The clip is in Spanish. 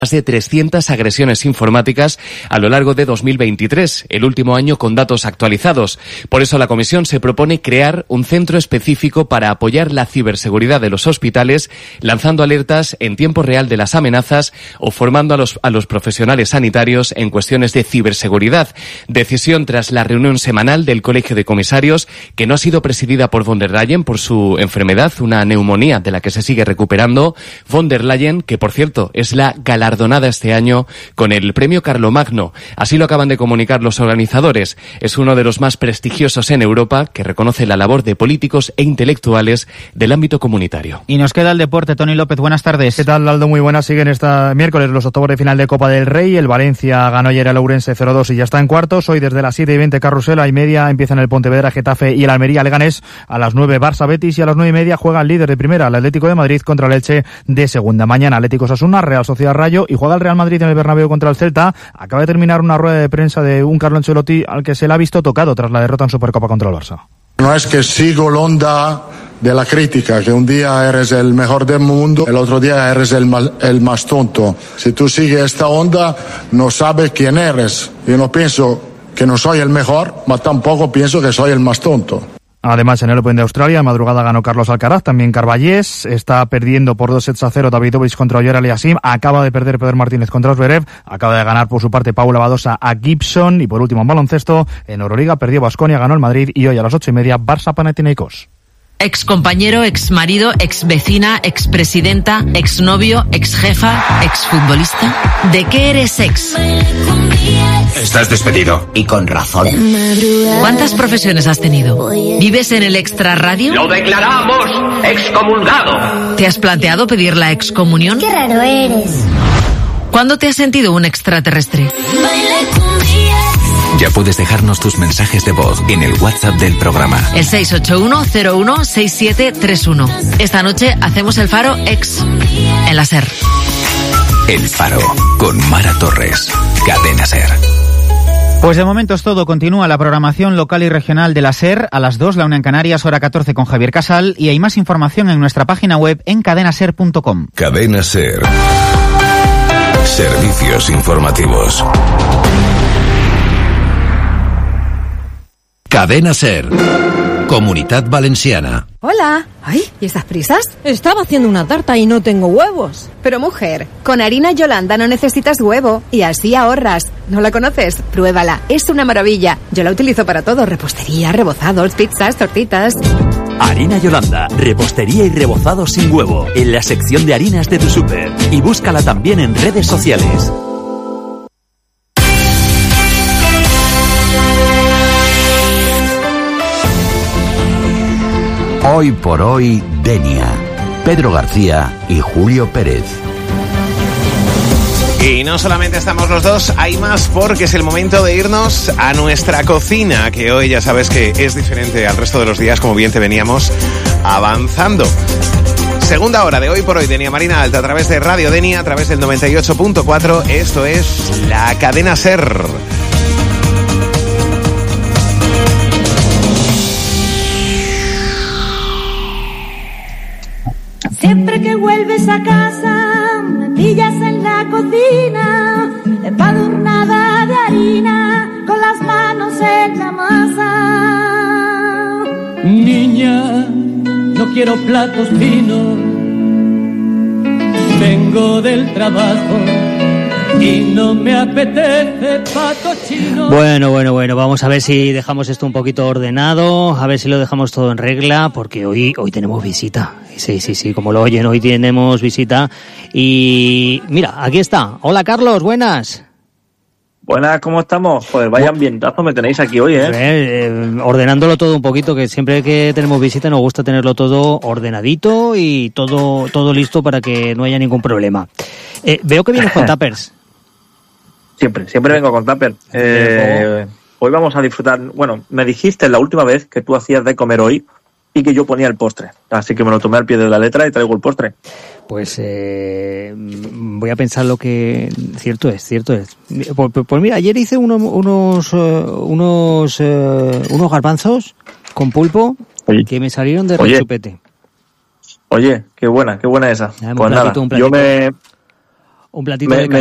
más de 300 agresiones informáticas a lo largo de 2023, el último año con datos actualizados. Por eso la Comisión se propone crear un centro específico para apoyar la ciberseguridad de los hospitales, lanzando alertas en tiempo real de las amenazas o formando a los profesionales sanitarios en cuestiones de ciberseguridad. Decisión tras la reunión semanal del Colegio de Comisarios, que no ha sido presidida por von der Leyen por su enfermedad, una neumonía de la que se sigue recuperando. Von der Leyen, que por cierto es la galardonada este año con el premio Carlomagno. Así lo acaban de comunicar los organizadores. Es uno de los más prestigiosos en Europa, que reconoce la labor de políticos e intelectuales del ámbito comunitario. Y nos queda el deporte. Tony López, buenas tardes. ¿Qué tal, Aldo? Muy buenas. Siguen esta miércoles los octavos de final de Copa del Rey. El Valencia ganó ayer al Ourense 0-2 y ya está en cuartos. Hoy desde las 7:20 Carrusel, y media empiezan el Pontevedra, Getafe y el Almería Leganés. A las 9 Barça Betis y a las 9:30 juega el líder de primera, el Atlético de Madrid, contra el Elche de segunda. Mañana Atlético Osasuna, Real Sociedad Rayo, y juega el Real Madrid en el Bernabéu contra el Celta. Acaba de terminar una rueda de prensa de un Carlo Ancelotti al que se le ha visto tocado tras la derrota en Supercopa contra el Barça. No es que sigo la onda de la crítica, que un día eres el mejor del mundo, el otro día eres el más tonto. Si tú sigues esta onda, no sabes quién eres. Yo no pienso que no soy el mejor, pero tampoco pienso que soy el más tonto. Además, en el Open de Australia, en madrugada ganó Carlos Alcaraz, también Carballés. Está perdiendo por 2-0 Davidovich contra Oyer Aliassime. Acaba de perder Pedro Martínez contra Zverev. Acaba de ganar por su parte Paula Badosa a Gibson. Y por último, en baloncesto, en Euroliga perdió Baskonia, ganó el Madrid. Y hoy a las 8:30, Barça Panathinaikos. Ex compañero, ex marido, ex vecina, ex presidenta, ex novio, ex jefa, ex futbolista. ¿De qué eres ex? Estás despedido. Y con razón. ¿Cuántas profesiones has tenido? ¿Vives en el extrarradio? ¡Lo declaramos excomulgado! ¿Te has planteado pedir la excomunión? ¡Qué raro eres! ¿Cuándo te has sentido un extraterrestre? Ya puedes dejarnos tus mensajes de voz en el WhatsApp del programa. El 681-016731. Esta noche hacemos el Faro Ex en la SER. El Faro, con Mara Torres. Cadena SER. Pues de momento es todo. Continúa la programación local y regional de la SER a las 2, la 1 en Canarias, hora 14 con Javier Casal, y hay más información en nuestra página web en cadenaser.com. Cadena SER. Servicios informativos. Cadena SER. Comunitat Valenciana. Hola. Ay, ¿y estas prisas? Estaba haciendo una tarta y no tengo huevos. Pero mujer, con harina Yolanda no necesitas huevo y así ahorras. ¿No la conoces? Pruébala, es una maravilla. Yo la utilizo para todo, repostería, rebozados, pizzas, tortitas. Harina Yolanda, repostería y rebozados sin huevo, en la sección de harinas de tu súper. Y búscala también en redes sociales. Hoy por hoy, Denia, Pedro García y Julio Pérez. Y no solamente estamos los dos, hay más, porque es el momento de irnos a nuestra cocina, que hoy ya sabes que es diferente al resto de los días, como bien te veníamos avanzando. Segunda hora de Hoy por Hoy, Denia Marina Alta, a través de Radio Denia, a través del 98.4. Esto es la Cadena SER. Siempre que vuelves a casa, me pillas en la cocina, empadurnada de harina, con las manos en la masa. Niña, no quiero platos finos, vengo del trabajo y no me apetece pato chino. Bueno, vamos a ver si dejamos esto un poquito ordenado, a ver si lo dejamos todo en regla, porque hoy tenemos visita. Sí, como lo oyen, hoy tenemos visita. Y mira, aquí está. Hola, Carlos, buenas. Buenas, ¿cómo estamos? Joder, vaya ambientazo me tenéis aquí hoy, ordenándolo todo un poquito, que siempre que tenemos visita nos gusta tenerlo todo ordenadito y todo listo para que no haya ningún problema. Veo que vienes con tuppers. Siempre vengo con tupper. Hoy vamos a disfrutar. Bueno, me dijiste la última vez que tú hacías de comer hoy y que yo ponía el postre. Así que me lo tomé al pie de la letra y traigo el postre. Pues voy a pensar lo que... Cierto es. Pues mira, ayer hice unos garbanzos con pulpo que me salieron de rechupete. Oye, qué buena esa. Pues nada, un platito de